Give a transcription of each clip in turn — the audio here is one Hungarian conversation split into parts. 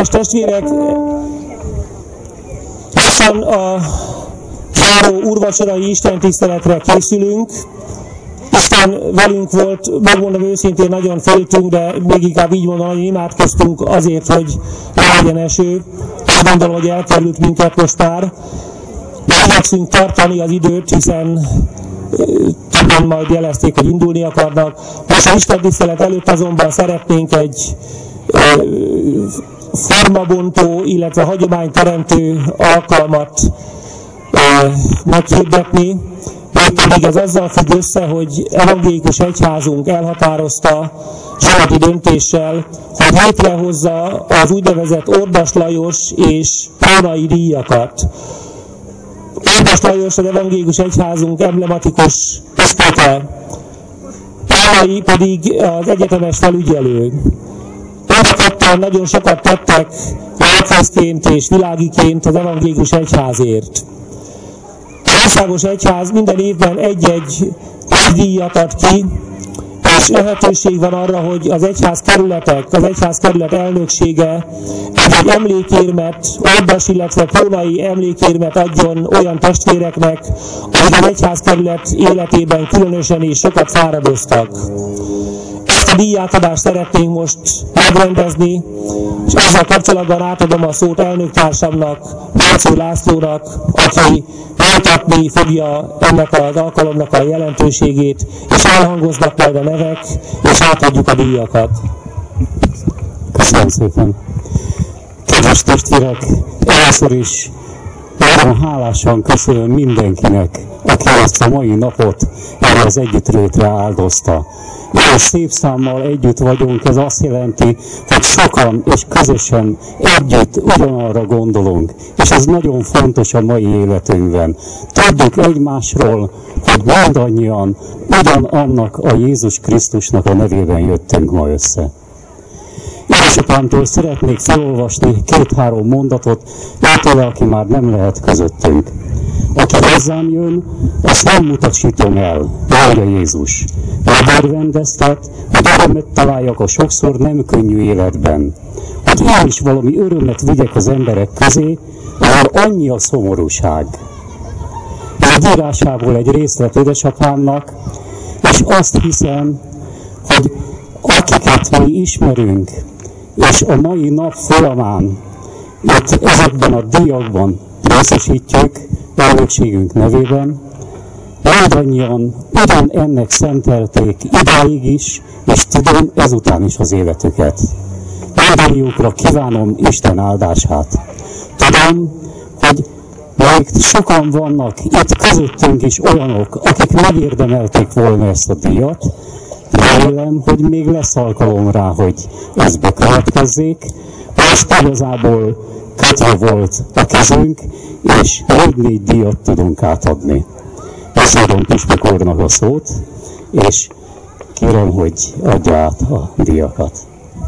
Kedves testvérek, lassan a záró úrvacsorai istentiszteletre készülünk. Isten velünk volt, megmondom őszintén, nagyon féltünk, de még inkább így mondom, hogy imádkoztunk azért, hogy legyen eső. Azt gondolom, hogy elkerült minket most már. Igyekszünk tartani az időt, hiszen többen majd jelezték, hogy indulni akarnak. Most a istentisztelet előtt azonban szeretnénk egy formabontó, illetve hagyományteremtő alkalmat meghirdetni. Mégpedig ez azzal függ össze, hogy evangélikus egyházunk elhatározta zsolati döntéssel, hogy létrehozza az úgynevezett Ordas Lajos és Pónai díjakat. Ordas Lajos az evangélikus egyházunk emblematikus püspöke, Pónai pedig az egyetemes felügyelő. Mind a ketten nagyon sokat tettek lelkészként és világiként az evangélikus egyházért. Az országos egyház minden évben egy-egy díjat ad ki, és lehetőség van arra, hogy az egyházkerület elnöksége egy emlékérmet, Ordas, illetve Pónai emlékérmet adjon olyan testvéreknek, akik az egyházkerület életében különösen is sokat fáradoztak. Ezt a díjátadást szeretnénk most megrendezni, és ezzel kapcsolatban átadom a szót elnöktársamnak, Bálcó Lászlónak, aki folytatni fogja ennek az alkalomnak a jelentőségét, és elhangoznak majd a nevek, és átadjuk a díjakat. Köszönöm szépen. Kedves testvérek, először is nagyon hálásan köszönöm mindenkinek, aki ezt a mai napot erre az együttlétre áldozta. És szép számmal együtt vagyunk, ez azt jelenti, hogy sokan és közösen együtt ugyanarra gondolunk. És ez nagyon fontos a mai életünkben. Tudjuk egymásról, hogy mindannyian ugyanannak a Jézus Krisztusnak a nevében jöttünk ma össze. Édesapámtól szeretnék felolvasni 2-3 mondatot, őtől, aki már nem lehet közöttünk. Aki hozzám jön, azt nem mutasítom el, mondja Jézus. Megörvendeztet, hogy örömet találjak a sokszor nem könnyű életben. Hogy én is valami örömet vigyek az emberek közé, ahol annyi a szomorúság. Ez a írásából egy részlet édesapámnak, és azt hiszem, hogy akiket mi ismerünk, és a mai nap folyamán itt ezekben a díjakban részesítjük elnökségünk nevében, mindannyian ugyan ennek szentelték idáig is, és tudom, ezután is az életüket. Mindannyiukra kívánom Isten áldását. Tudom, hogy még sokan vannak itt közöttünk is olyanok, akik megérdemelték volna ezt a díjat. Remélem, hogy még lesz alkalom rá, hogy ez bekövetkezzék. Most igazából kötve volt a kezünk, és 4 díjat tudunk átadni. Ezt adom Püspök úrnak a szót, és kérem, hogy adja át a díjakat.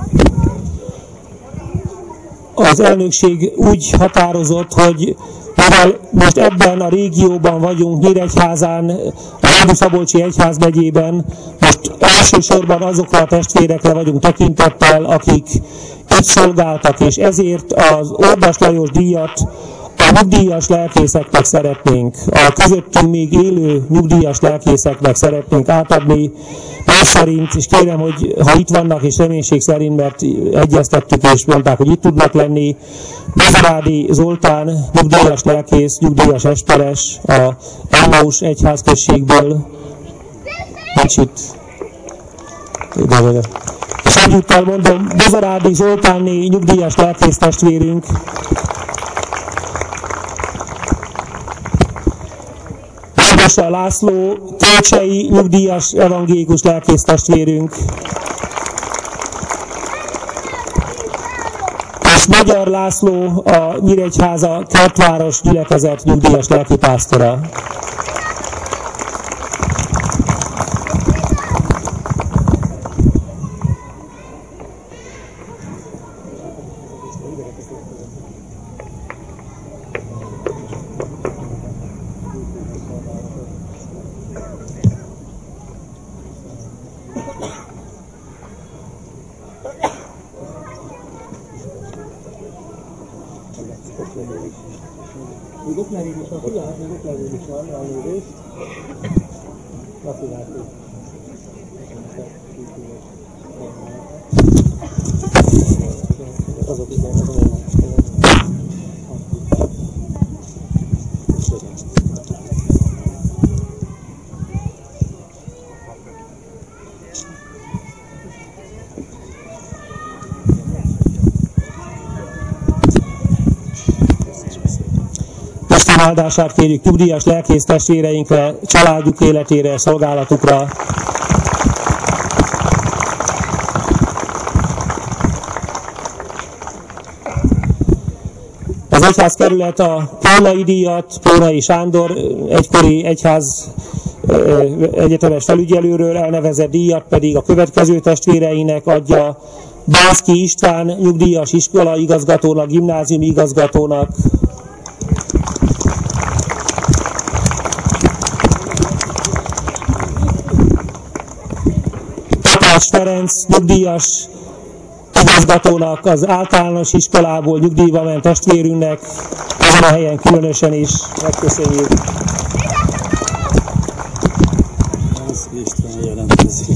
Az elnökség úgy határozott, hogy mivel most ebben a régióban vagyunk, Nyíregyházán, a Szabolcsi egyházmegyében, most elsősorban azokra a testvérekre vagyunk tekintettel, akik itt szolgáltak, és ezért az Ordas Lajos díjat a nyugdíjas lelkészeknek szeretnénk, a közöttünk még élő nyugdíjas lelkészeknek szeretnénk átadni, más szerint, és kérem, hogy ha itt vannak, és reménység szerint, mert egyeztettük, és mondták, hogy itt tudnak lenni, Bozarádi Zoltán, nyugdíjas lelkész, nyugdíjas esperes, a Emmaus egyházközségből, nincs itt. És egyúttal mondom, Bozarádi Zoltánné nyugdíjas lelkész testvérünk, Bosa László, Kölcsei nyugdíjas evangélikus lelkész testvérünk, és Magyar László, a Nyíregyháza Kertváros gyülekezet nyugdíjas lelkipásztora. Még oklevél is van, figyelhet, még oklevél is van, elnézést. Napilátó. Azok igen, azok igen. Isten áldását kérjük nyugdíjas lelkész testvéreinkre, családjuk életére, szolgálatukra. Az egyházkerület a Pónai díjat Pónai Sándor egykori egyház egyetemes felügyelőről elnevezett díjat pedig a következő testvéreinek adja: Bánszky István nyugdíjas iskola igazgatónak, gimnázium igazgatónak, Takács Ferenc nyugdíjas igazgatónak, az általános iskolából nyugdíjba ment testvérünknek, ezen a helyen különösen is megköszönjük. Bánszky István jelentkezik.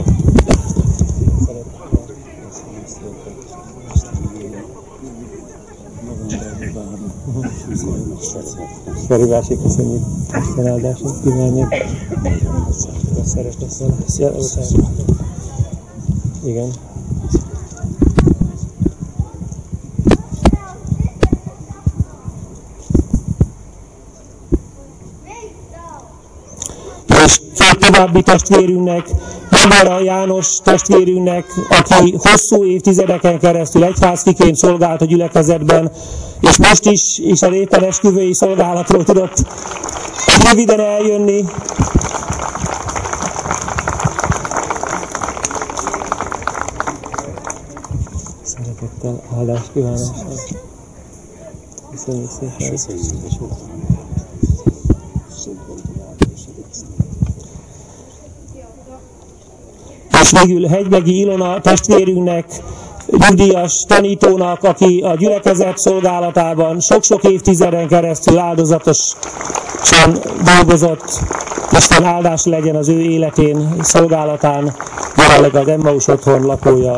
Felhívásig köszönjük. Isten áldását kívánjuk. Szeres leszel. Igen. És két további testvérünknek, Magara János testvérünknek, aki hosszú évtizedeken keresztül egyházfiként szolgált a gyülekezetben, és most is a éppen esküvői szolgálatról tudott röviden eljönni. Szeretettel áldást kívánásra. Köszönjük szépen. És végül Hegybegi Ilona testvérünknek, nyugdíjas tanítónak, aki a gyülekezet szolgálatában sok-sok évtizeden keresztül áldozatosan dolgozott. Isten áldás legyen az ő életén, szolgálatán, jelenleg az Emmaus otthon lakója.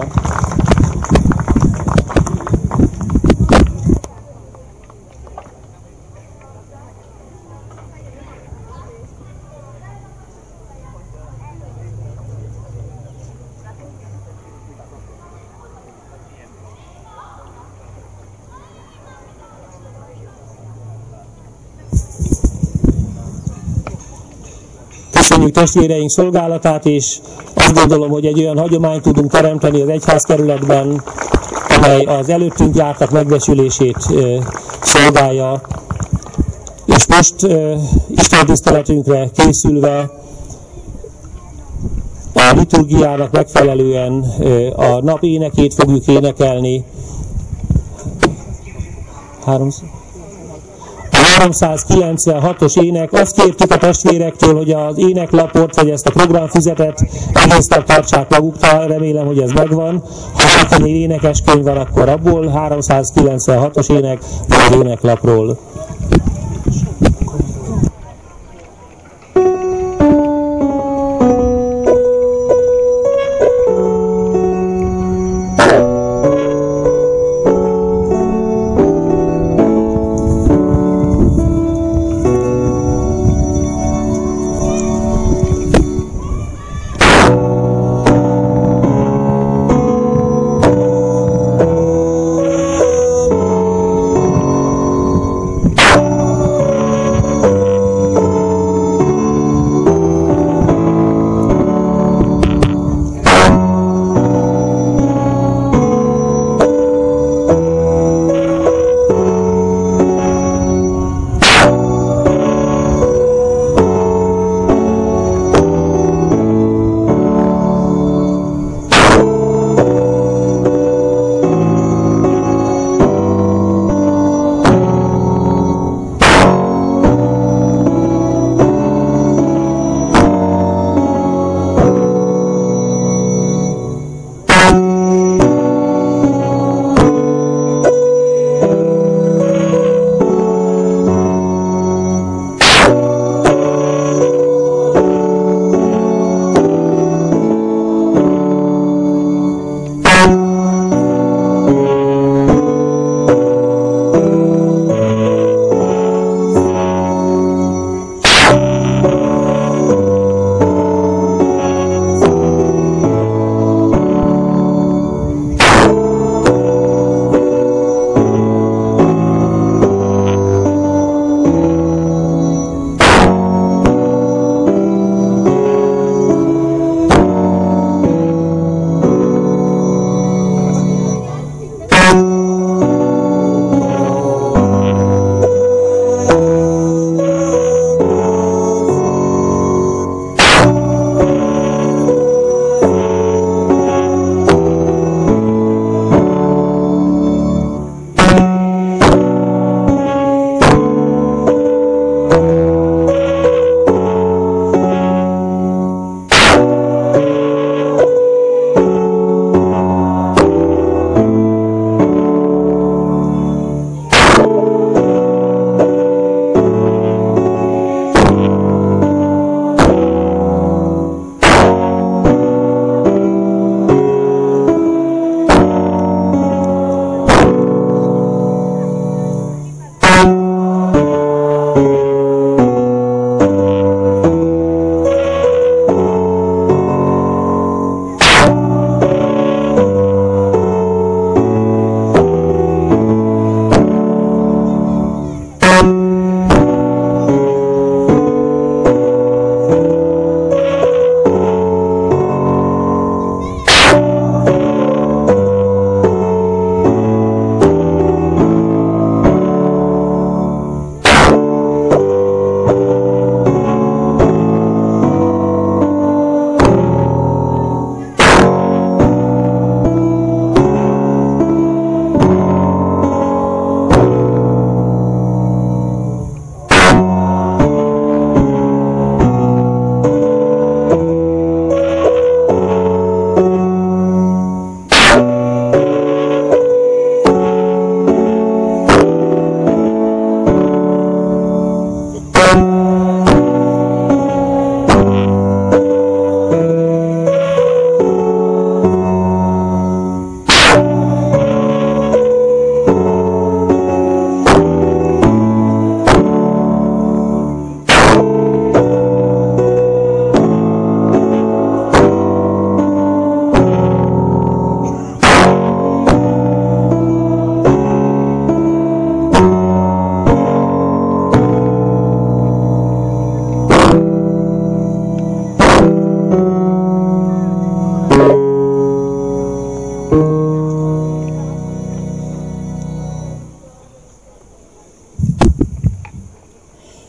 Köszönjük testvéreink szolgálatát, és azt gondolom, hogy egy olyan hagyományt tudunk teremteni az egyházkerületben, amely az előttünk jártak megbecsülését szolgálja. És most istentiszteletünkre készülve a liturgiának megfelelően a nap énekét fogjuk énekelni. A 396-os ének. Azt kértük a testvérektől, hogy az éneklapot, vagy ezt a programfüzetet egész nap tartsák magukra, remélem, hogy ez megvan. Ha valakinél énekeskönyv van, akkor abból 396-os ének, vagy az éneklapról.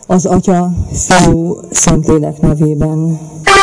az Atya, Fiú, Szentlélek nevében.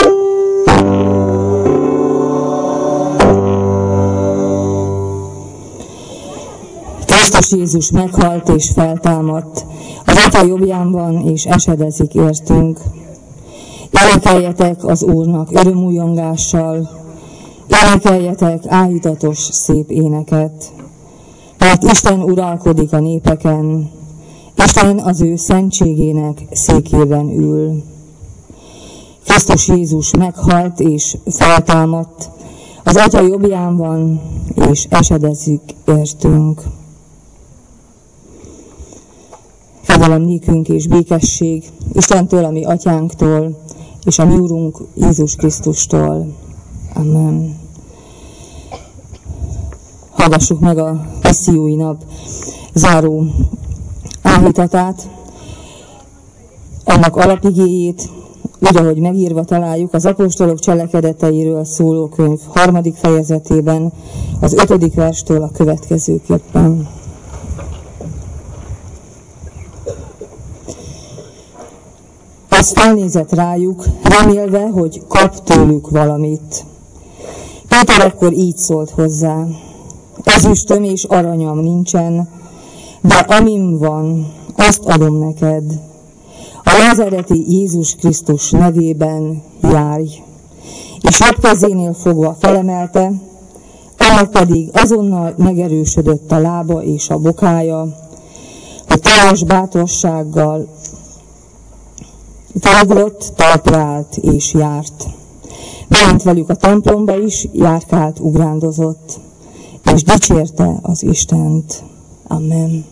Krisztus Jézus meghalt és feltámadt, az Atya jobbján van és esedezik értünk. Énekeljetek az Úrnak örömújongással, énekeljetek áhítatos szép éneket, mert Isten uralkodik a népeken, Isten az ő szentségének székében ül. Krisztus Jézus meghalt és feltámadt, az Atya jobbján van és esedezik értünk. Kegyelem nékünk és békesség Istentől, a mi Atyánktól, és a mi Úrunk Jézus Krisztustól. Amen. Hallgassuk meg a missziói nap záró áhítatát, annak alapigéjét, úgy, ahogy megírva találjuk az apostolok cselekedeteiről szóló könyv 3. fejezetében, az 5. verstől a következőképpen. Az felnézett rájuk, remélve, hogy kap tőlük valamit. Péter akkor így szólt hozzá: ezüstöm és aranyam nincsen, de amim van, azt adom neked. A názáreti Jézus Krisztus nevében járj. És jobb kezénél fogva felemelte, annak pedig azonnal megerősödött a lába és a bokája, hogy teljes bátorsággal felugrott, talpra állt és járt. Bement velük a templomba is, járkált, ugrándozott, és dicsérte az Istent. Amen.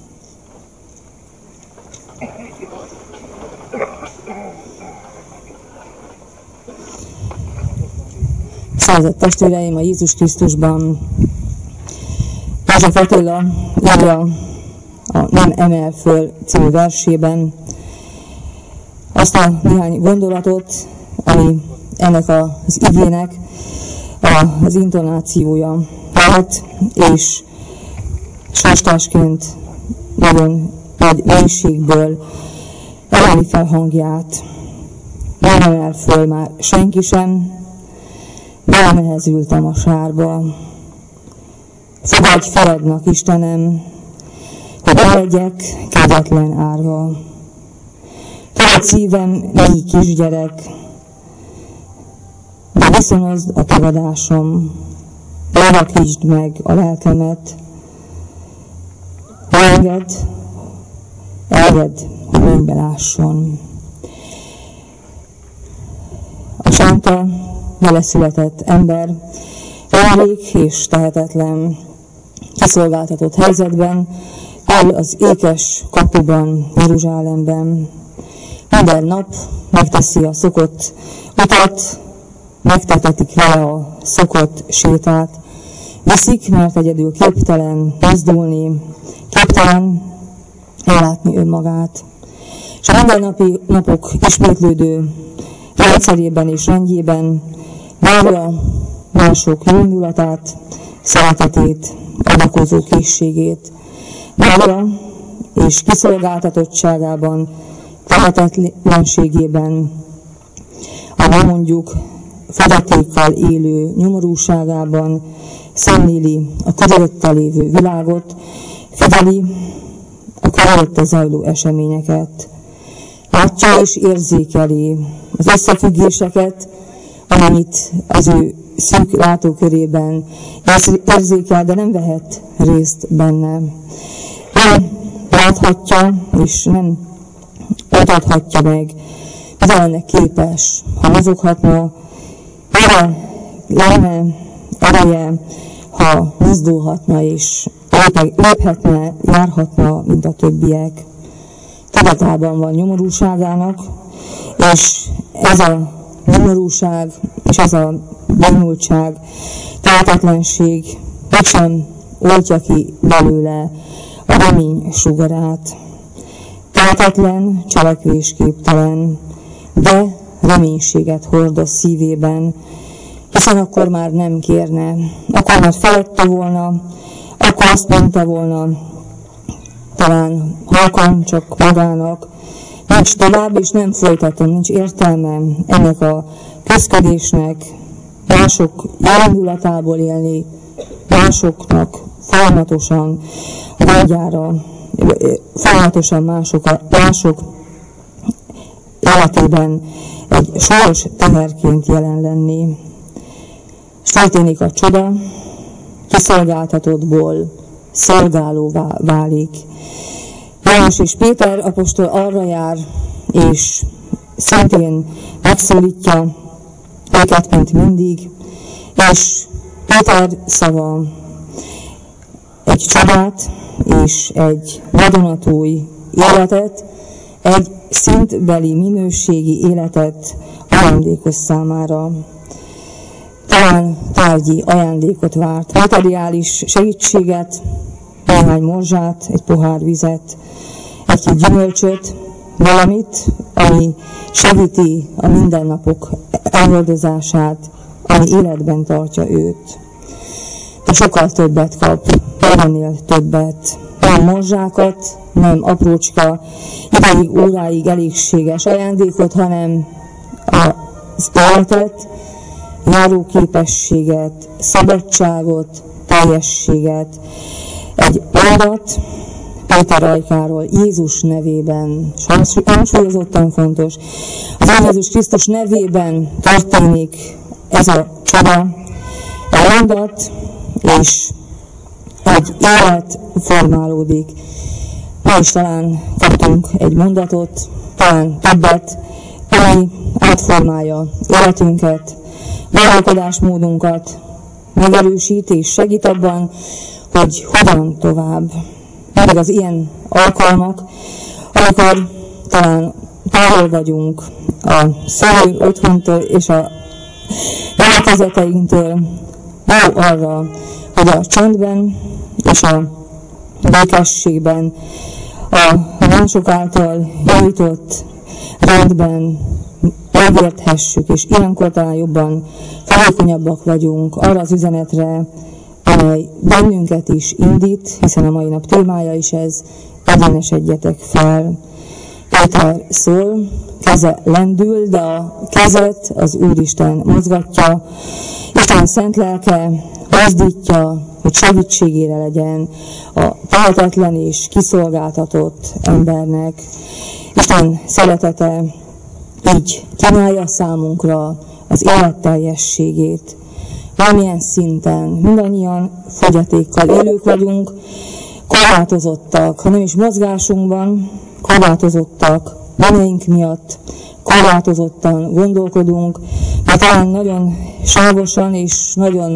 Szeretett testvéreim, a Jézus Krisztusban József Attila írja a Nem emel föl című versében azt a néhány gondolatot, ami ennek az igének az intonációja lehet, és sorstásként nagyon nagy mélységből emeli fel hangját. Nem emel föl már senki sem, belemehezültem a sárba. Fogadj feladnak, Istenem, hogy ne legyek kegyetlen árva. Tudod, szívem, mély kisgyerek, de viszonozd a tagadásom, levakítsd meg a lelkemet, engedd, hogy mennybe lásson. A Sánta vele született ember, elég és tehetetlen, kiszolgáltatott helyzetben, áll az ékes kapuban, Jeruzsálemben. Minden nap megteszi a szokott utat, megtetetik vele a szokott sétát. Viszik, mert egyedül képtelen mozdulni, képtelen ellátni önmagát. És a mindennapi napok ismétlődő rendszerében és rendjében várja mások jóindulatát, szeretetét, adakozó készségét. Várja és kiszolgáltatottságában, tehetetlenségében, ahogy mondjuk fogyatékkal élő nyomorúságában szemléli a körülötte lévő világot, figyeli a körülötte zajló eseményeket. Látja és érzékeli az összefüggéseket, amit az ő szűk látókörében érzékel, de nem vehet részt benne. Nem láthatja és nem mutathatja meg, mire lenne képes, ha mozoghatna, mire lenne ereje, ha mozdulhatna és léphetne, járhatna, mint a többiek. Tudatában van nyomorúságának, és ez a nyomorúság és ez a bonyolultság, tehetetlenség mégsem oltja ki belőle a remény sugarát. Tehetetlen, cselekvésképtelen, de reménységet hordoz szívében, hiszen akkor már nem kérne, akkor már feladta volna, akkor azt mondta volna, talán halkan csak magának, nincs tovább, és nem folytatom, nincs értelme ennek a küszködésnek, mások indulatából élni, másoknak folyamatosan vágyára, folyamatosan mások életében egy soros teherként jelen lenni. És történik a csoda, kiszolgáltatottból szolgálóvá válik. János és Péter apostol arra jár, és szintén megszólítja őket, mint mindig, és Péter szava egy csodát és egy vadonatúj életet, egy szintbeli minőségi életet ajándékos számára. Talán tárgyi ajándékot várt, materiális segítséget, néhány morzsát, egy pohár vizet, egy gyümölcsöt, valamit, ami segíti a mindennapok elhordozását, ami életben tartja őt. De sokkal többet kap, ennél többet. Nem morzsákat, nem aprócska, ideig, óráig elégséges ajándékot, hanem az életet, járóképességet, szabadságot, teljességet. Egy mondat Péter ajkáról Jézus nevében, hangsúlyozottan fontos, az Jézus Krisztus nevében történik ez a csoda, a mondat, és egy élet formálódik. Ma is talán kaptunk egy mondatot, talán többet, ami átformálja életünket, gondolkodásmódunkat, megerősít és segít abban, hogy hogyan tovább. Mindig az ilyen alkalmak, amikor talán távol vagyunk a szülő otthontól és a gyülekezeteinktől, jó arra, hogy a csendben és a békességben, a mások által nyújtott rendben megérthessük, és ilyenkor talán jobban felékonyabbak vagyunk arra az üzenetre, amely bennünket is indít, hiszen a mai nap témája is ez, egyenesedjetek fel. Péter szól, keze lendül, de a kezet az Úristen mozgatja, Isten szent lelke mozdítja, hogy segítségére legyen a tehetetlen és kiszolgáltatott embernek. Isten szeretete így kínálja számunkra az élet teljességét. Valamilyen szinten mindannyian fogyatékkal élők vagyunk, korlátozottak, ha nem is mozgásunkban, korlátozottak beneink miatt, korlátozottan gondolkodunk, de talán nagyon sávosan és nagyon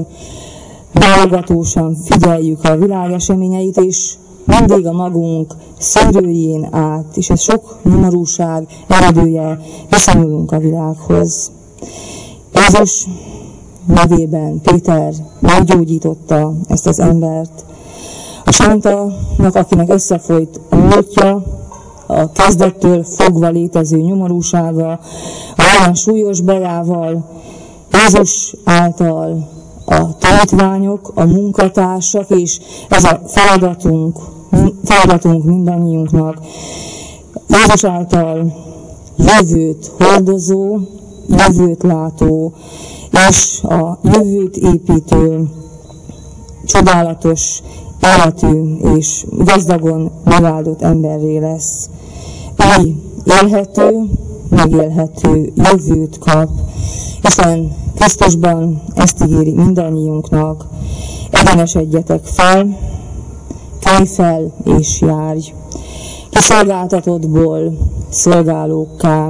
válogatósan figyeljük a világ eseményeit, és mindig a magunk szűrőjén át, és ez sok nyomorúság eredője, viszonyulunk a világhoz. Jézus nevében Péter meggyógyította ezt az embert. A sántának, akinek összefolyt a múltja, a kezdettől fogva létező nyomorúsága, olyan súlyos bajával, Jézus által a tanítványok, a munkatársak, és ez a feladatunk mindannyiunknak, Jézus által jövőt hordozó, jövőt látó, és a jövőt építő, csodálatos életű és gazdagon megáldott emberré lesz. Így élhető, megélhető jövőt kap. Isten Krisztusban ezt ígéri mindannyiunknak. Egyenesedjetek fel, kelj fel és járj. Kiszolgáltatottból szolgálókká,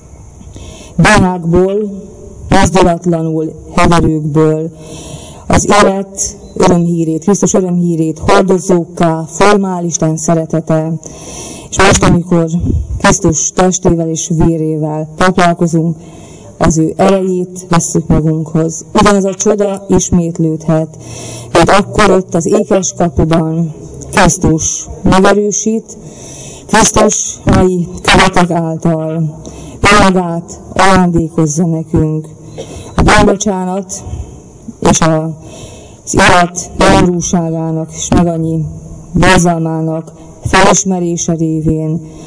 bánákból, mozdulatlanul heverőkből, az élet örömhírét, Krisztus örömhírét hordozókká formál Isten szeretete. És most, amikor Krisztus testével és vérével táplálkozunk, az ő erejét vesszük magunkhoz. Ugyanaz a csoda ismétlődhet, mert akkor ott az ékes kapuban Krisztus megerősít, Krisztus mai követek által magát ajándékozza nekünk. A bűnbocsánat és az élet nyomorúságának és meg annyi borzalmának felismerése révén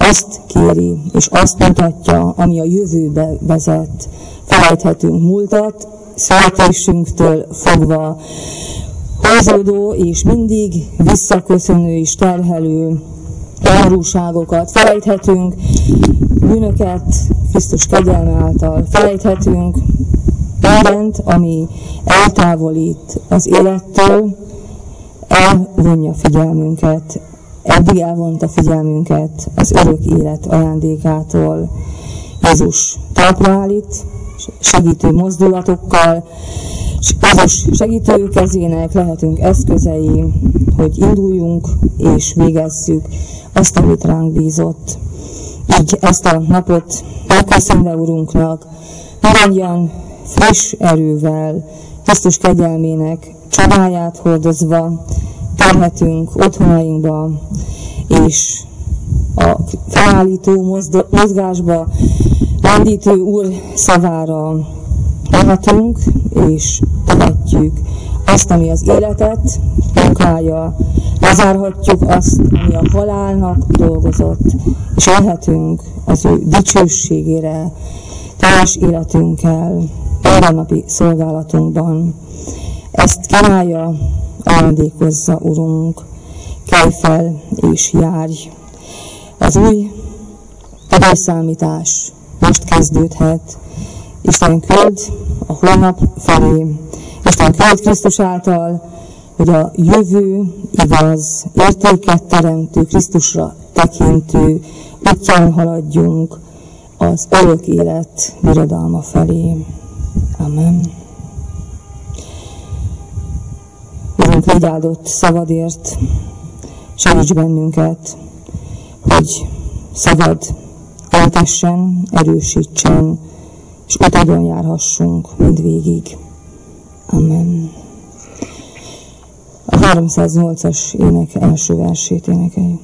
azt kéri, és azt mutatja, ami a jövőbe vezet. Felejthetünk múltat, születésünktől fogva hozódó és mindig visszaköszönő és terhelő nyomorúságokat. Felejthetünk bűnöket Krisztus kegyelme által. Felejthetünk mindent, ami eltávolít az élettől, elvonja figyelmünket, eddig elvonta figyelmünket az örök élet ajándékától. Jézus talpra állít, segítő mozdulatokkal, Jézus segítő kezének lehetünk eszközei, hogy induljunk és végezzük azt, amit ránk bízott. Így ezt a napot megköszönve Urunknak, mindannyian friss erővel, Krisztus kegyelmének csodáját hordozva terhetünk otthonainkba, és a felállító mozgásba rendítő Úr szavára lehetünk, és tehetjük azt, ami az életet munkálja, lezárhatjuk azt, ami a halálnak dolgozott, és lehetünk az ő dicsőségére teljes életünkkel, mindennapi szolgálatunkban. Ezt kínálja, ajándékozza Urunk, kelj fel és járj. Az új időszámítás most kezdődhet. Isten küld a holnap felé, Isten küld Krisztus által, hogy a jövő igaz, értéket teremtő, Krisztusra tekintő útján haladjunk az örök élet birodalma felé. Amen. Urunk, légy áldott szavadért, segíts bennünket, hogy szavad eltessen, erősítsen, és utadon járhassunk mindvégig. Amen. A 308-as ének első versét énekeljük.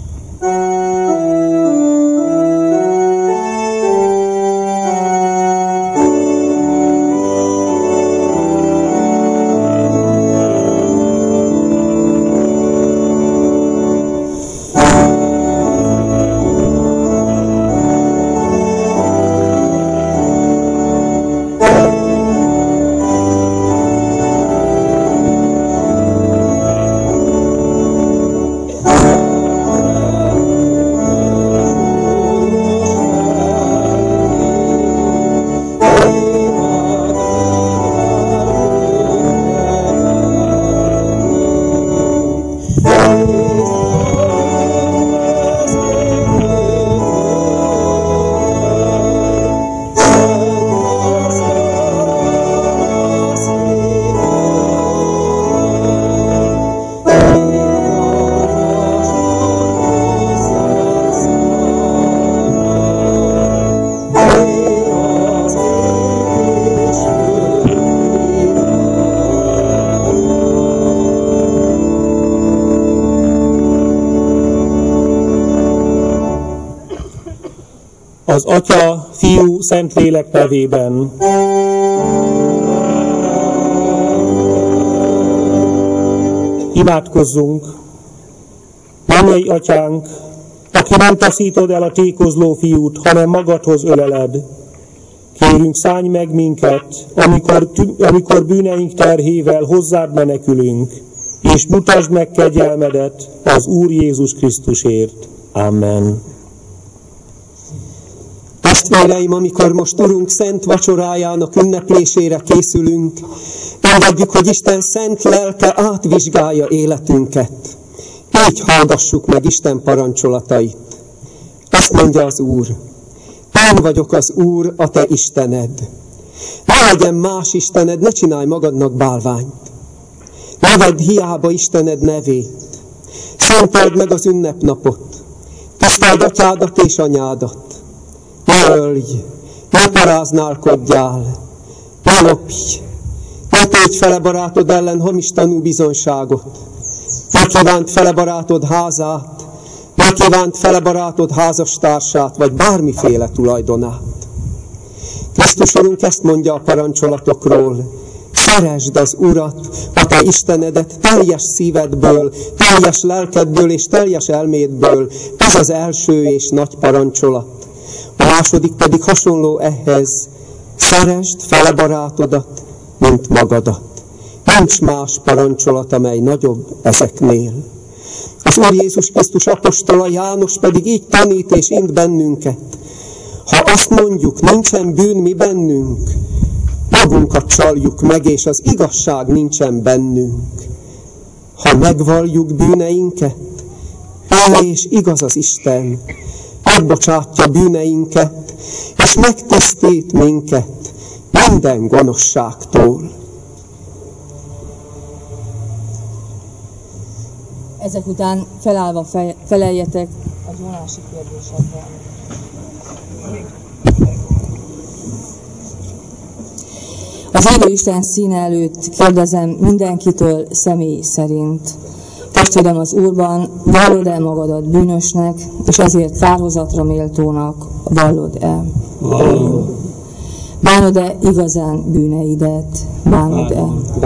Az Atya, Fiú, Szentlélek nevében. Imádkozzunk! Mennyei Atyánk, aki nem taszítod el a tékozló fiút, hanem magadhoz öleled. Kérünk, szállj meg minket, amikor bűneink terhével hozzád menekülünk, és mutasd meg kegyelmedet az Úr Jézus Krisztusért. Amen. Testvéreim, amikor most Urunk szent vacsorájának ünneplésére készülünk, engedjük, hogy Isten szent lelke átvizsgálja életünket. Így hallgassuk meg Isten parancsolatait. Azt mondja az Úr: én vagyok az Úr, a te Istened. Ne legyen más istened, ne csinálj magadnak bálványt. Ne vedd hiába Istened nevét. Szenteld meg az ünnepnapot. Tiszteld atyádat és anyádat. Ne ölj, ne paráználkodjál, ne lopj, ne tégy fele barátod ellen hamis tanúbizonyságot, ne kívánt fele barátod házát, ne kívánt fele barátod házastársát, vagy bármiféle tulajdonát. Krisztus Urunk ezt mondja a parancsolatokról: Szeresd az Urat, a te Istenedet teljes szívedből, teljes lelkedből és teljes elmédből. Ez az első és nagy parancsolat. A második pedig hasonló ehhez. Szeresd fele barátodat, mint magadat. Nincs más parancsolat, amely nagyobb ezeknél. Az Úr Jézus Krisztus apostola János pedig így tanít és int bennünket. Ha azt mondjuk, nincsen bűn mi bennünk, magunkat csaljuk meg, és az igazság nincsen bennünk. Ha megvalljuk bűneinket, hű és igaz az Isten, megbocsátja bűneinket, és megtisztít minket minden gonoszságtól. Ezek után felállva feleljetek a gyónási kérdésekre. Az élő Isten színe előtt kérdezem mindenkitől személy szerint. Testvérem az Úrban, vallod-e magadat bűnösnek, és ezért kárhozatra méltónak vallod-e? Bánod-e igazán bűneidet? Bánod-e?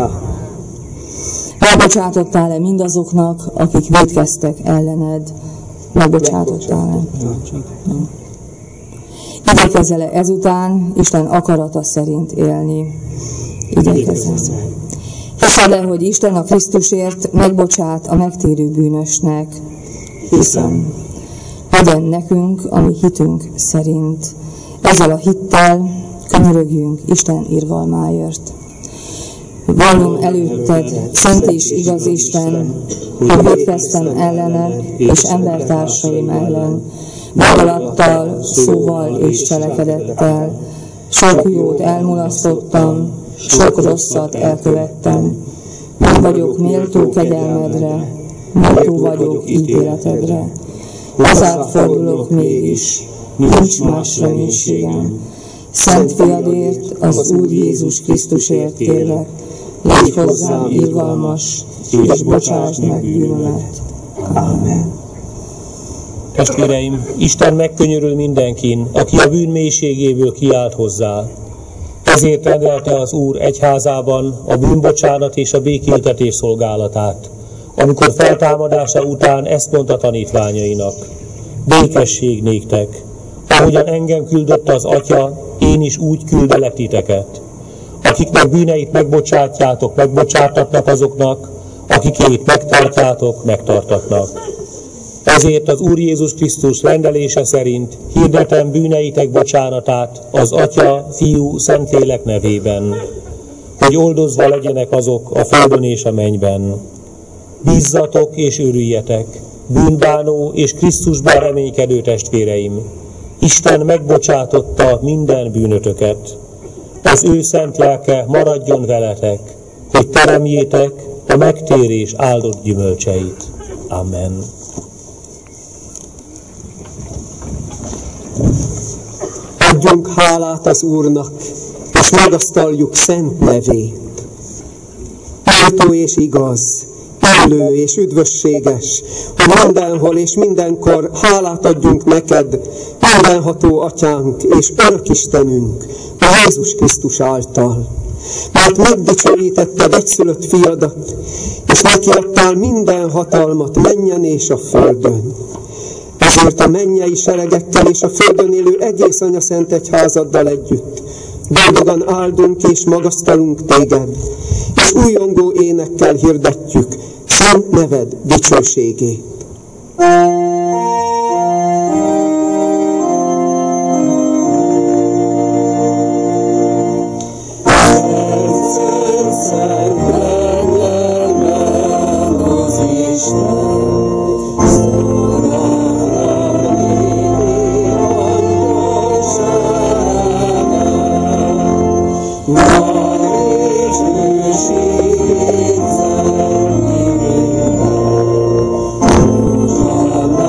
Megbocsátottál-e mindazoknak, akik vétkeztek ellened? Megbocsátottál-e? Igyekezzel-e ezután Isten akarata szerint élni? Igyekezzel. Hiszed-e, hogy Isten a Krisztusért megbocsát a megtérő bűnösnek? Hiszem. Legyen nekünk, ami hitünk szerint. Ezzel a hittel könyörögjünk Isten irgalmáért. Vallom előtted, szent és igaz Isten, hogy vétkeztem ellened és embertársaim ellen, gondolattal, szóval és cselekedettel. Sok jót elmulasztottam, sok rosszat elkövettem. Nem vagyok méltó kegyelmedre, méltó vagyok ítéletedre. Hozzád fordulok mégis, nincs más reménységem. Szent fiadért, az Úr Jézus Krisztusért kérlek, légy hozzám irgalmas, és bocsásd meg bűnömet. Amen. Testvéreim, Isten megkönyörül mindenkin, aki a bűn mélységéből kiált hozzá. Ezért rendelte az Úr egyházában a bűnbocsánat és a békéltetés szolgálatát, amikor feltámadása után ezt mondta tanítványainak: békesség néktek, ahogyan engem küldött az Atya, én is úgy küldelek titeket. Akiknek bűneit megbocsátjátok, megbocsátatnak azoknak, akikét megtartjátok, megtartatnak. Ezért az Úr Jézus Krisztus rendelése szerint hirdetem bűneitek bocsánatát az Atya, Fiú, Szentlélek nevében, hogy oldozva legyenek azok a földön és a mennyben. Bízzatok és örüljetek, bűnbánó és Krisztusban reménykedő testvéreim! Isten megbocsátotta minden bűnötöket. Az ő szent lelke maradjon veletek, hogy teremjétek a megtérés áldott gyümölcseit. Amen. Adjunk hálát az Úrnak, és magasztaljuk szent nevét. Méltó és igaz, élő és üdvösséges, hogy mindenhol és mindenkor hálát adjunk neked, mindenható Atyánk és Örök Istenünk, a Jézus Krisztus által. Mert megdicsőítetted egyszülött fiadat, és neki adtál minden hatalmat mennyen és a földön. Ezért a mennyei seregekkel és a földön élő egész anyaszent egyházaddal együtt boldogan áldunk és magasztalunk téged, és újongó énekkel hirdetjük szent neved dicsőségét. Amen.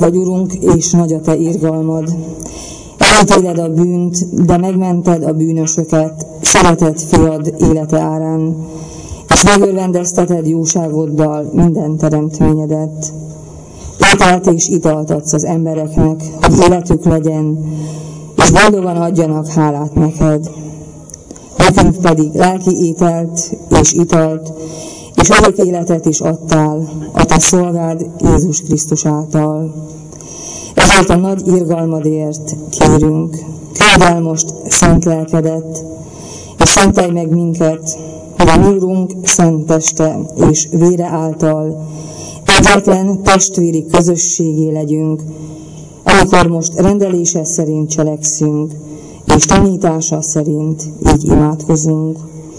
vagy, Urunk, és nagy a Te irgalmad. Elítéled a bűnt, de megmented a bűnösöket, szeretett fiad élete árán, és megörvendezteted jóságoddal minden teremtményedet. Ételt és italt adsz az embereknek, hogy életük legyen, és boldogan adjanak hálát neked. Nekünk pedig lelki ételt és italt, és örök életet is adtál a Te szolgád Jézus Krisztus által. Ezért a nagy irgalmadért kérünk, küld el most szent lelkedet, és szentelj meg minket, hogy a mi Urunk szent teste és vére által egyetlen testvéri közösségé legyünk, amikor most rendelése szerint cselekszünk, és tanítása szerint így imádkozunk.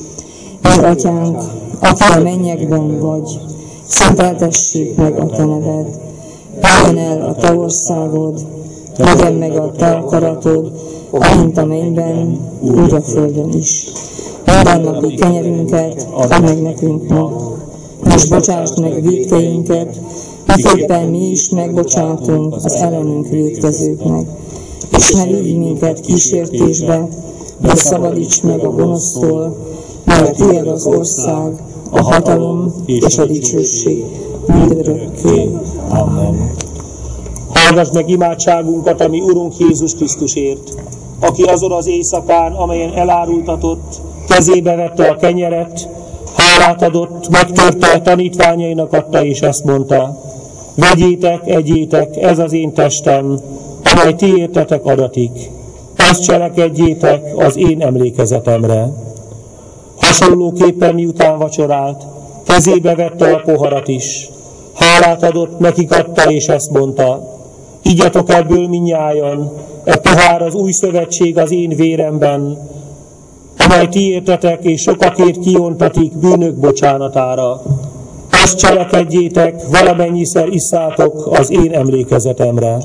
Mi Atyánk, aki a mennyekben vagy, szenteltessék meg a Te neved, jöjjön el a Te országod, legyen meg a Te akaratod, amint a mennyben, úgy a földön is. Mindennapi kenyerünket add meg nekünk ma, és bocsásd meg vétkeinket, miképpen mi is megbocsátunk az ellenünk vétkezőknek. És ne vigy minket kísértésbe, de szabadíts meg a gonosztól, mert tiéd az ország, a hatalom és a dicsőség mindörökké. Amen. Hallgass meg imádságunkat a mi Urunk Jézus Krisztusért, aki azon az éjszakán, amelyen elárultatott, kezébe vette a kenyeret, hálát adott, megtörte, tanítványainak adta, és ezt mondta: vegyétek, egyétek, ez az én testem, amely ti értetek adatik. Ezt cselekedjétek az én emlékezetemre. Hasonlóképpen miután vacsorált, kezébe vette a poharat is, hálát adott, nekik adta, és ezt mondta: igyatok ebből mindnyájan, e pohár az új szövetség az én véremben, amely ti értetek és sokakért kiontatik bűnök bocsánatára. Ezt cselekedjétek, valamennyiszer isszátok az én emlékezetemre.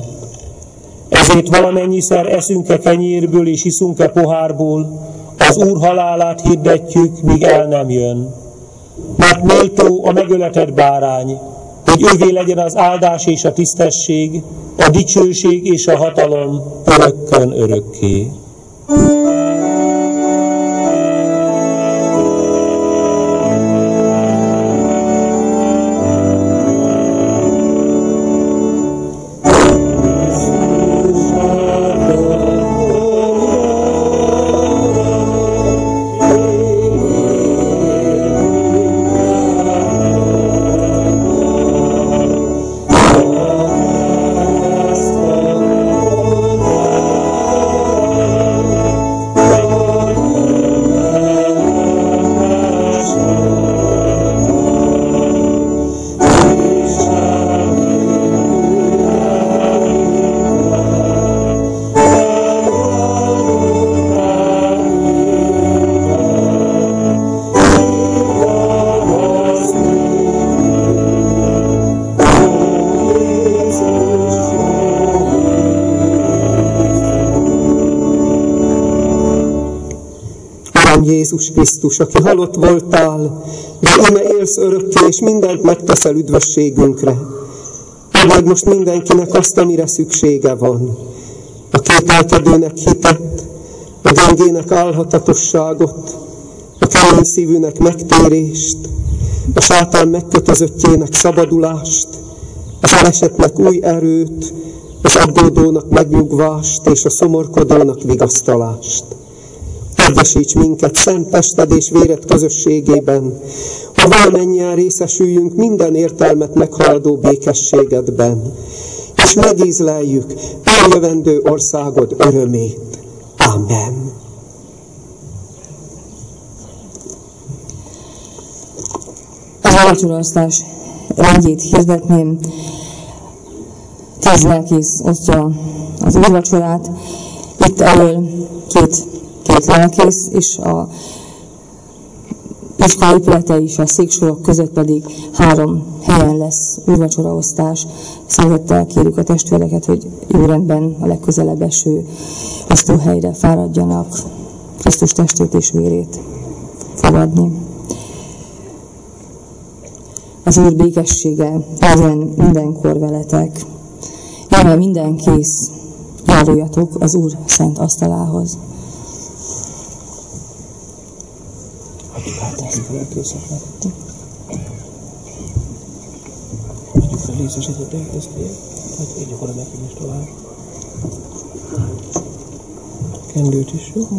Ezért valamennyiszer eszünk-e kenyérből és iszunk-e pohárból, az Úr halálát hirdetjük, míg el nem jön. Mert méltó a megöletett bárány, hogy ővé legyen az áldás és a tisztesség, a dicsőség és a hatalom örökkön örökké. Jézus Krisztus, aki halott voltál, de íme élsz örökké, és mindent megteszel üdvösségünkre. Add meg most mindenkinek azt, amire szüksége van. A kételkedőnek hitet, a gyengének álhatatosságot, a kemény szívűnek megtérést, a sátán megkötözöttjének szabadulást, az elesettnek új erőt, az aggódónak megnyugvást, és a szomorkodónak vigasztalást. Egyesíts minket szent tested és véred közösségében, hogy valamennyien részesüljünk minden értelmet meghaladó békességedben, és megízleljük eljövendő országod örömét. Amen. Az úrvacsoraosztás rendjét hirdetném. 10 lelkész osztja az úrvacsorát. Itt elől két lelkész, és a iskola épülete és a széksorok között pedig 3 helyen lesz úrvacsoraosztás. Szeretettel kérjük a testvéreket, hogy jó rendben a legközelebb eső osztóhelyre fáradjanak Krisztus testét és vérét fogadni. Az Úr békessége legyen mindenkor veletek, íme minden kész, járuljatok az Úr szent asztalához. Adjuk át ezt a lelkészeknek. Adjuk fel Jézusit, ezt adjuk oda nekünk is tovább. Kendőt is, jó?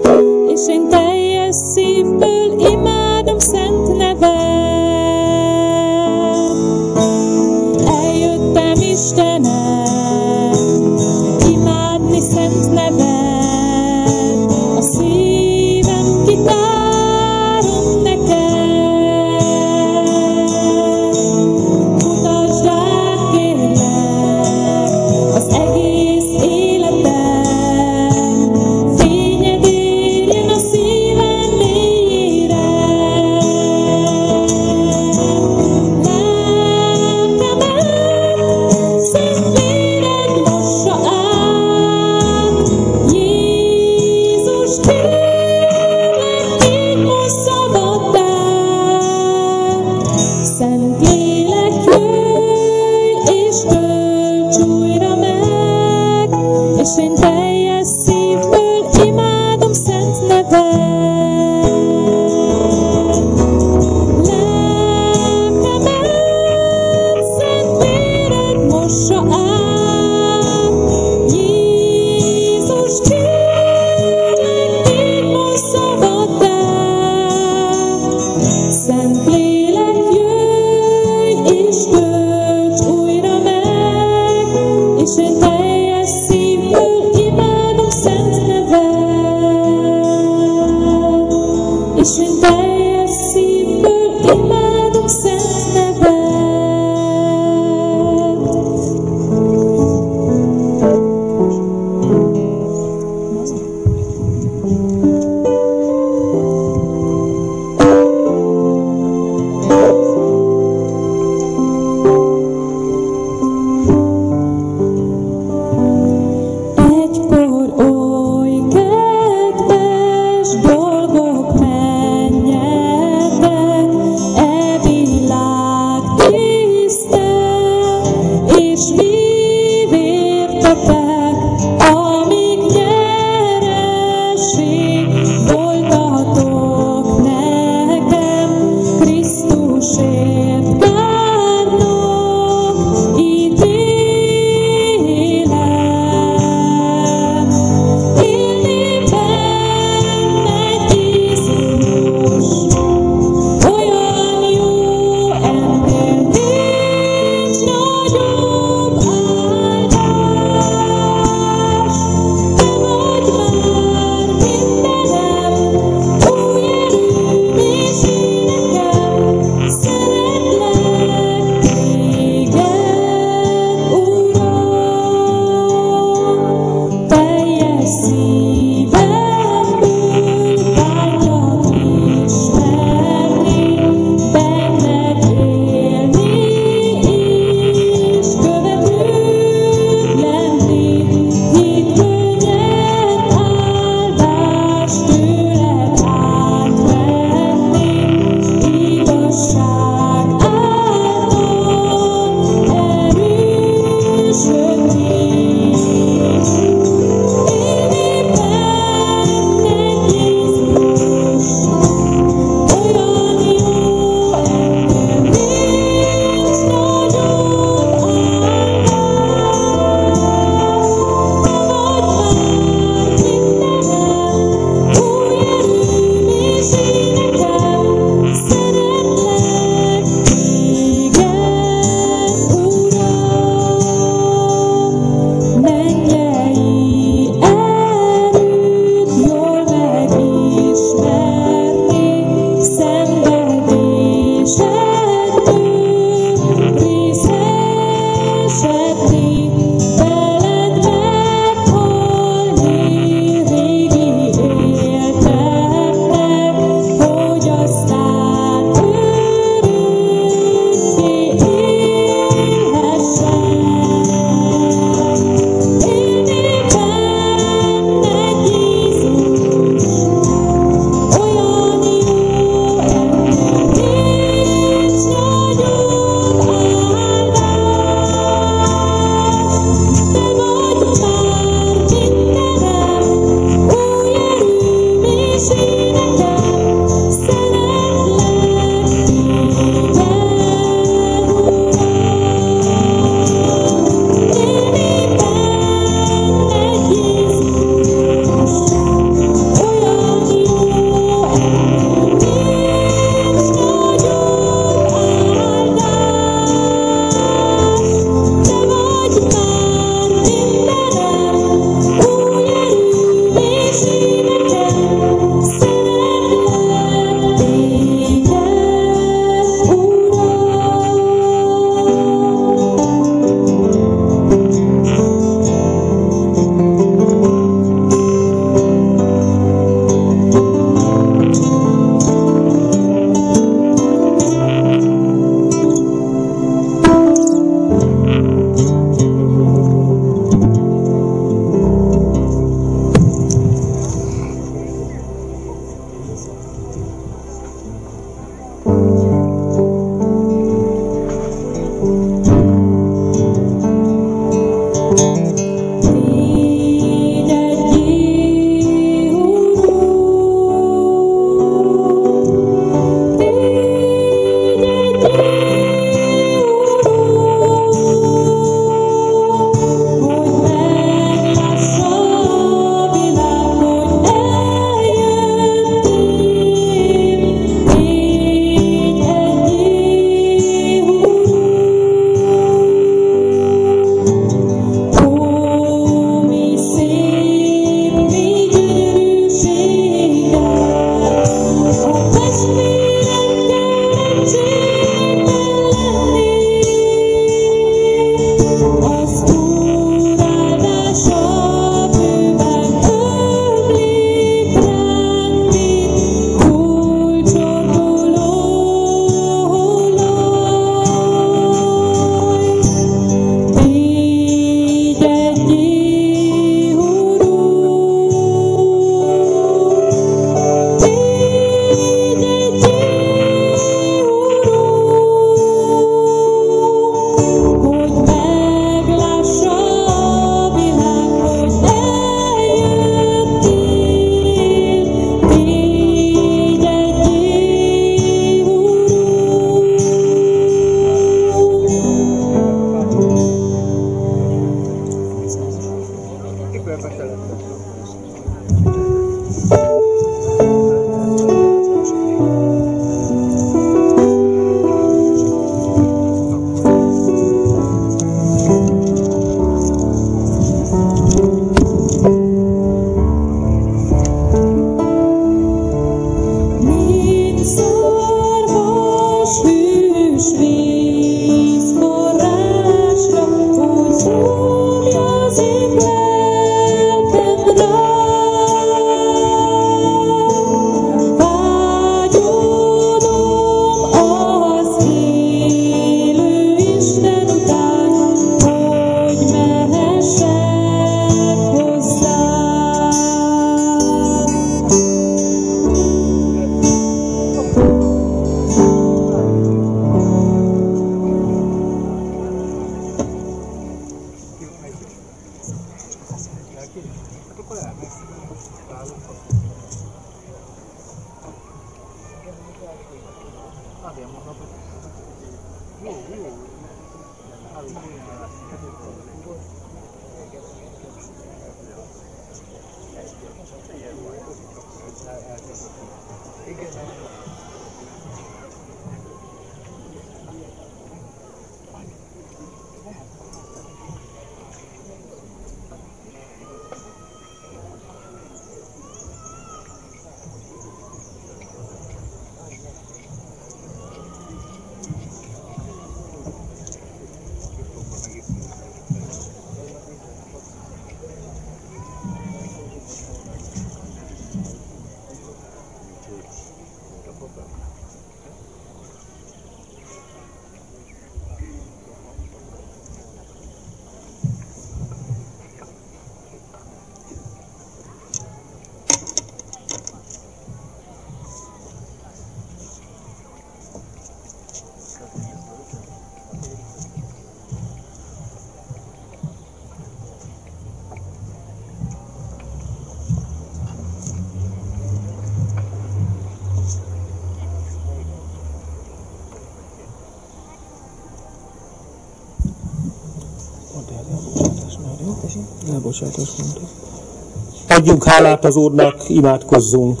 Adjunk hálát az Úrnak, imádkozzunk.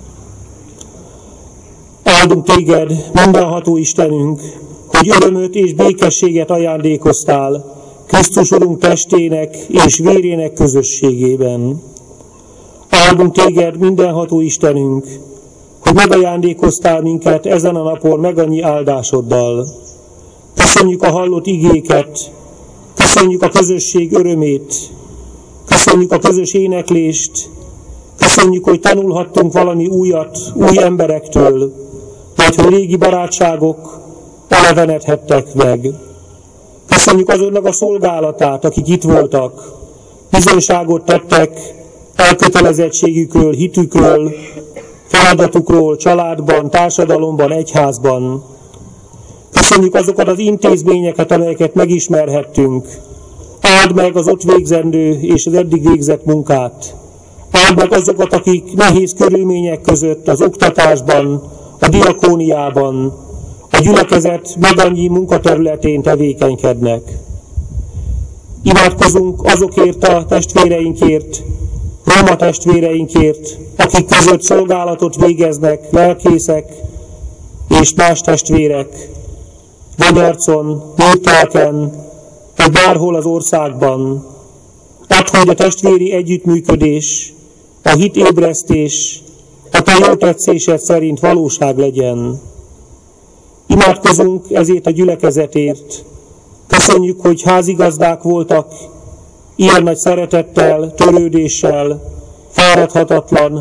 Áldunk téged, mindenható Istenünk, hogy örömöt és békességet ajándékoztál Krisztus Urunk testének és vérének közösségében. Áldunk téged, mindenható Istenünk, hogy megajándékoztál minket ezen a napon megannyi áldásoddal. Köszönjük a hallott igéket, köszönjük a közösség örömét, köszönjük a közös éneklést, köszönjük, hogy tanulhattunk valami újat új emberektől, vagy hogy régi barátságok elevenedhettek meg. Köszönjük azonnak a szolgálatát, akik itt voltak, bizonyságot tettek elkötelezettségükről, hitükről, feladatukról, családban, társadalomban, egyházban. Köszönjük azokat az intézményeket, amelyeket megismerhettünk. Áld meg az ott végzendő és az eddig végzett munkát. Áld meg azokat, akik nehéz körülmények között az oktatásban, a diakóniában, a gyülekezet megannyi munkaterületén tevékenykednek. Imádkozunk azokért a testvéreinkért, roma testvéreinkért, akik között szolgálatot végeznek lelkészek és más testvérek, Magyarcon, Néptelken, vagy bárhol az országban. Add, hogy a testvéri együttműködés, a hitébresztés, a te jó tetszésed szerint valóság legyen. Imádkozunk ezért a gyülekezetért. Köszönjük, hogy házigazdák voltak, ilyen nagy szeretettel, törődéssel, fáradhatatlan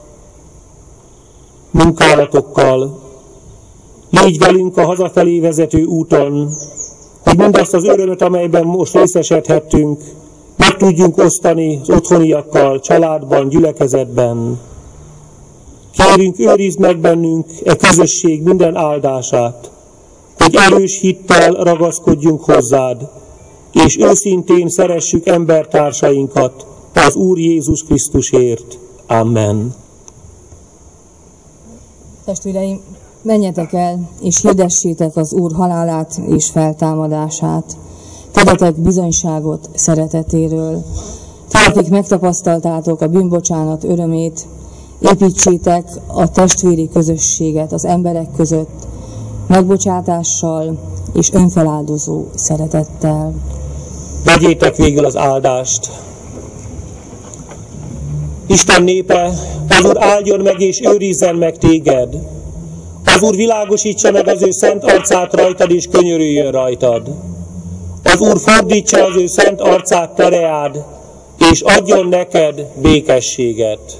munkálatokkal. Légy velünk a hazafelé vezető úton, hogy mindazt az örömöt, amelyben most részesedhettünk, meg tudjunk osztani az otthoniakkal, családban, gyülekezetben. Kérünk, őrizd meg bennünk e közösség minden áldását, hogy erős hittel ragaszkodjunk hozzád, és őszintén szeressük embertársainkat az Úr Jézus Krisztusért. Amen. Testvéreim, menjetek el, és hirdessétek az Úr halálát és feltámadását. Tegyetek bizonyságot szeretetéről. Ti, akik megtapasztaltátok a bűnbocsánat örömét, építsétek a testvéri közösséget az emberek között, megbocsátással és önfeláldozó szeretettel. Vegyétek végül az áldást. Isten népe, az Úr áldjon meg és őrizzen meg téged. Az Úr világosítsa meg az ő szent arcát rajtad, és könyörüljön rajtad. Az Úr fordítsa az ő szent arcát te reád, és adjon neked békességet.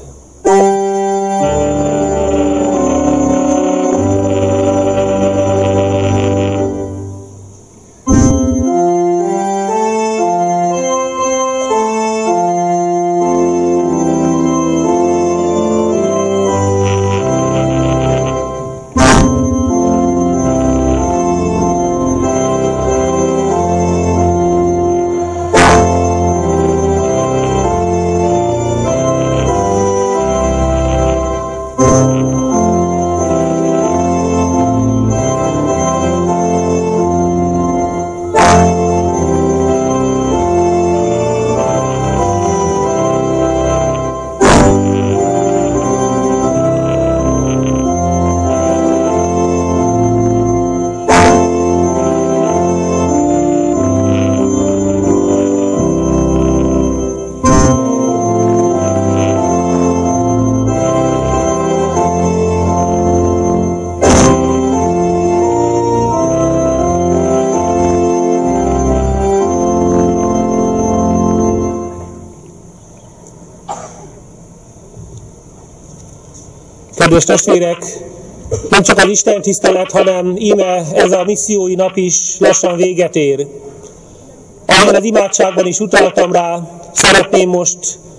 Kedves testvérek, nem csak az Isten tisztelet, hanem íme ez a missziói nap is lassan véget ér. Ahogyan az imádságban is utaltam rá, szeretném most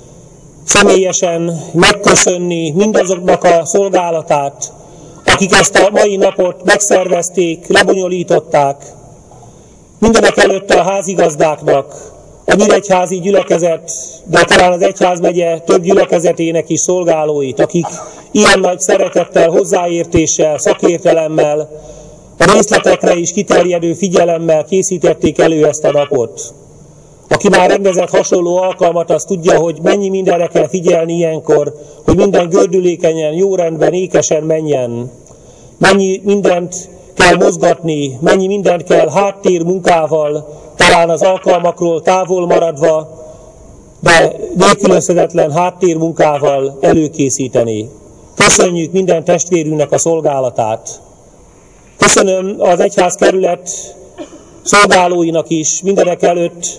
személyesen megköszönni mindazoknak a szolgálatát, akik ezt a mai napot megszervezték, lebonyolították. Mindenek előtt a házigazdáknak, a nyíregyházi gyülekezet, de talán az egyházmegye több gyülekezetének is szolgálóit, akik ilyen nagy szeretettel, hozzáértéssel, szakértelemmel, a részletekre is kiterjedő figyelemmel készítették elő ezt a napot. Aki már rendezett hasonló alkalmat, az tudja, hogy mennyi mindenre kell figyelni ilyenkor, hogy minden gördülékenyen, jó rendben, ékesen menjen. Mennyi mindent kell mozgatni, mennyi mindent kell háttérmunkával, talán az alkalmakról távol maradva, de nélkülözhetetlen háttérmunkával előkészíteni. Köszönjük minden testvérünknek a szolgálatát. Köszönöm az egyházkerület szolgálóinak is, mindenek előtt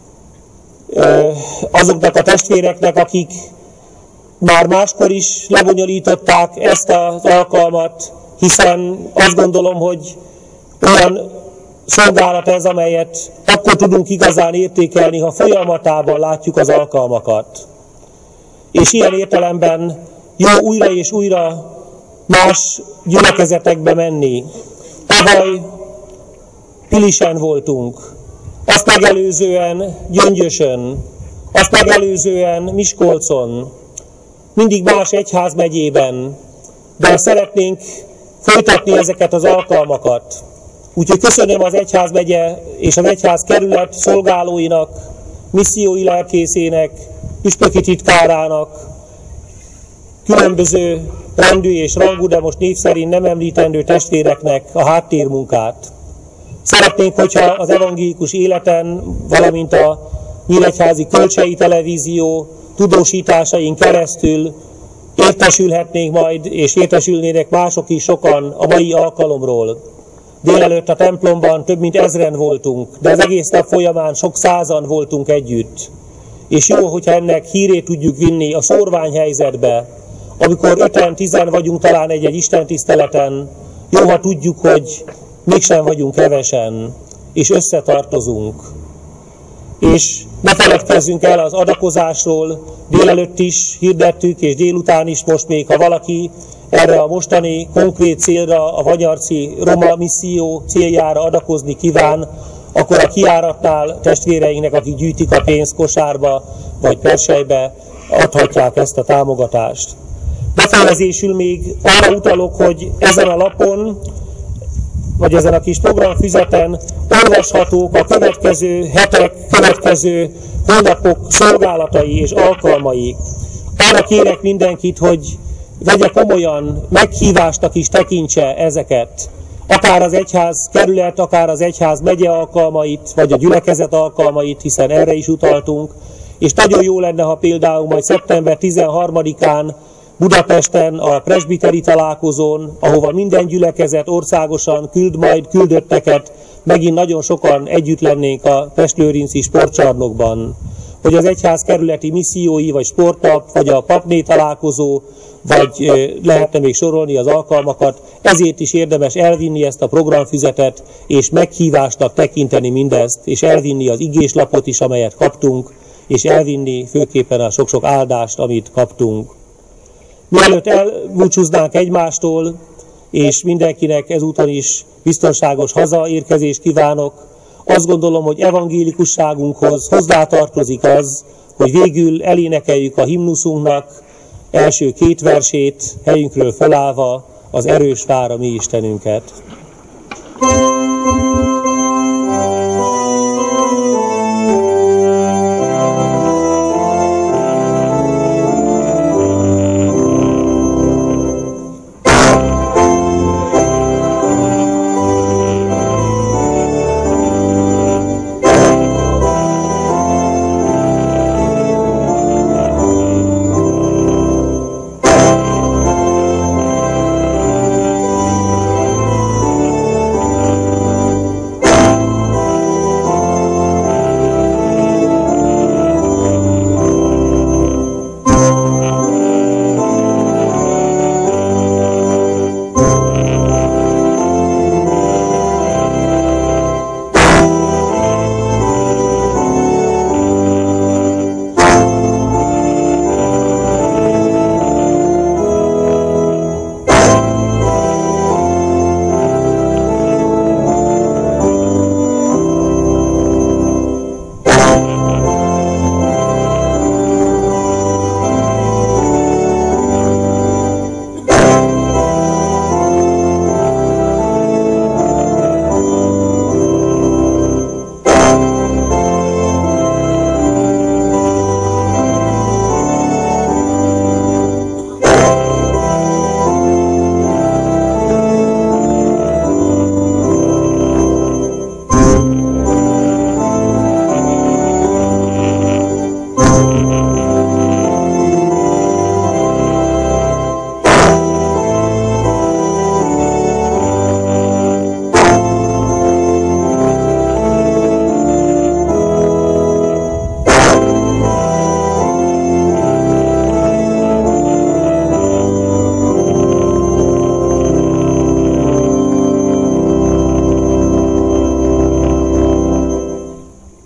azoknak a testvéreknek, akik már máskor is lebonyolították ezt az alkalmat, hiszen azt gondolom, hogy olyan szolgálat ez, amelyet akkor tudunk igazán értékelni, ha folyamatában látjuk az alkalmakat. És ilyen értelemben jó újra és újra más gyülekezetekbe menni. Tavaly Pilisen voltunk, azt megelőzően Gyöngyösön, azt megelőzően Miskolcon, mindig más egyházmegyében, de szeretnénk folytatni ezeket az alkalmakat. Úgyhogy köszönöm az egyházmegye és az egyházkerület szolgálóinak, missziói lelkészének, püspöki titkárának, különböző rendű és rangú, de most név szerint nem említendő testvéreknek a háttérmunkát. Szeretnénk, hogyha az evangélikus életen, valamint a Nyíregyházi Kölcsei Televízió tudósításain keresztül értesülhetnénk majd, és értesülnének mások is sokan a mai alkalomról. Délelőtt a templomban több mint 1000-en voltunk, de az egész nap folyamán sok százan voltunk együtt. És jó, hogyha ennek hírét tudjuk vinni a szórványhelyzetbe, amikor 5-10 vagyunk talán egy istentiszteleten, jó, ha tudjuk, hogy mégsem vagyunk kevesen, és összetartozunk. És ne feledkezzünk el az adakozásról, délelőtt is hirdettük, és délután is most még, ha valaki erre a mostani konkrét célra, a Vanyarci Roma misszió céljára adakozni kíván, akkor a kijáratnál testvéreinknek, akik gyűjtik a pénzt kosárba vagy perselybe, adhatják ezt a támogatást. Befejezésül még arra utalok, hogy ezen a lapon, vagy ezen a kis programfüzeten olvashatók a következő hetek, következő hónapok szolgálatai és alkalmai. Arra kérek mindenkit, hogy vegye komolyan, meghívásnak is tekintse ezeket. Akár az egyház kerület, akár az egyház megye alkalmait, vagy a gyülekezet alkalmait, hiszen erre is utaltunk. És nagyon jó lenne, ha például majd szeptember 13-án Budapesten a presbiteri találkozón, ahova minden gyülekezet országosan küld majd küldötteket, megint nagyon sokan együtt lennénk a Pest-Lőrinci sportcsarnokban. Hogy az egyház kerületi missziói, vagy sportnap, vagy a papné találkozó, vagy lehetne még sorolni az alkalmakat, ezért is érdemes elvinni ezt a programfüzetet, és meghívásnak tekinteni mindezt, és elvinni az igéslapot is, amelyet kaptunk, és elvinni főképpen a sok-sok áldást, amit kaptunk. Mielőtt elbúcsúznánk egymástól, és mindenkinek ezúton is biztonságos hazaérkezést kívánok, azt gondolom, hogy evangélikusságunkhoz hozzátartozik az, hogy végül elénekeljük a himnuszunknak első 2 versét, helyünkről felállva, az erős vár a mi Istenünket.